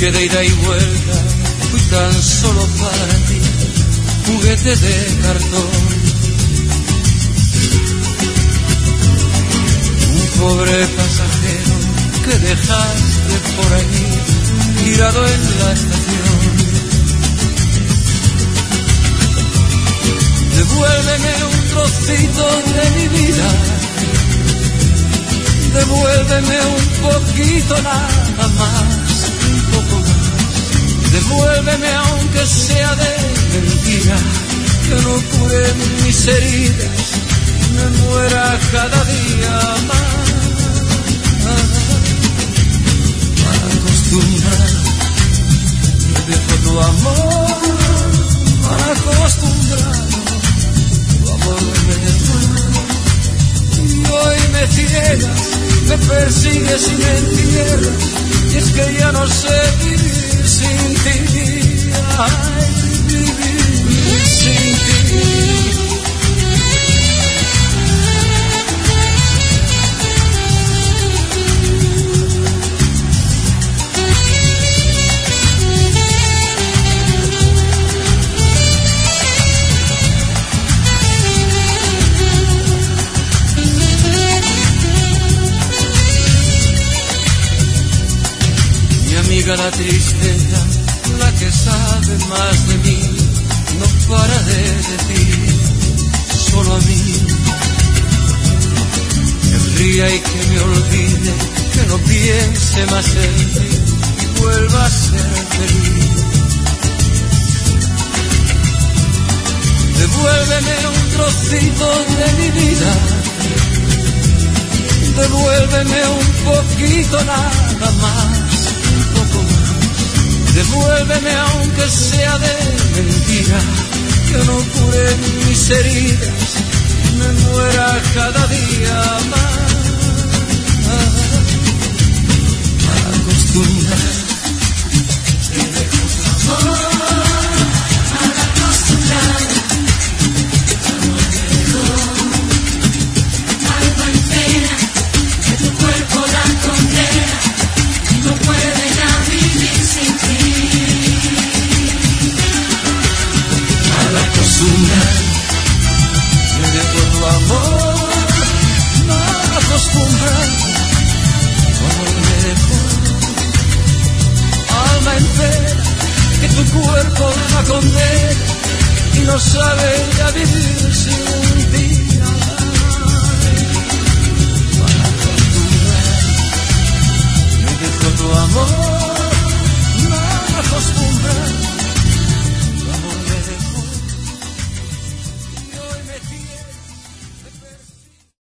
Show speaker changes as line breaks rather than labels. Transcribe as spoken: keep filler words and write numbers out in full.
que de ida y vuelta fui tan solo para ti, juguete de cartón. Un pobre pasajero que dejaste por allí, tirado en la estación. Devuélveme un trocito de mi vida, devuélveme un poquito nada más, un poco más. Devuélveme aunque sea de mentira, que no cure mis heridas, me muera cada día más. Para acostumbrar, me dejo tu amor, para acostumbrar, tu amor me dejó. Y hoy me ciegas, me persigues y me entierras, y es que ya no sé vivir sin ti, ay, vivir sin ti. Amiga, la tristeza, la que sabe más de mí, no para de decir solo a mí que ría y que me olvide, que no piense más en ti y vuelva a ser feliz. Devuélveme un trocito de mi vida, devuélveme un poquito nada más. Devuélveme aunque sea de mentira, que no cure mis heridas, me muera cada día más. Para acostumbrar, te dejo tu amor, para acostumbrar, tu amor me dejó. Alma en pena, que tu cuerpo la condena, no puede ya vivir sin ti. Al acostumbrar, me dejo tu amor, mal acostumbrar, tu amor me dejó. Alma en pena, que tu cuerpo la condena y no sabe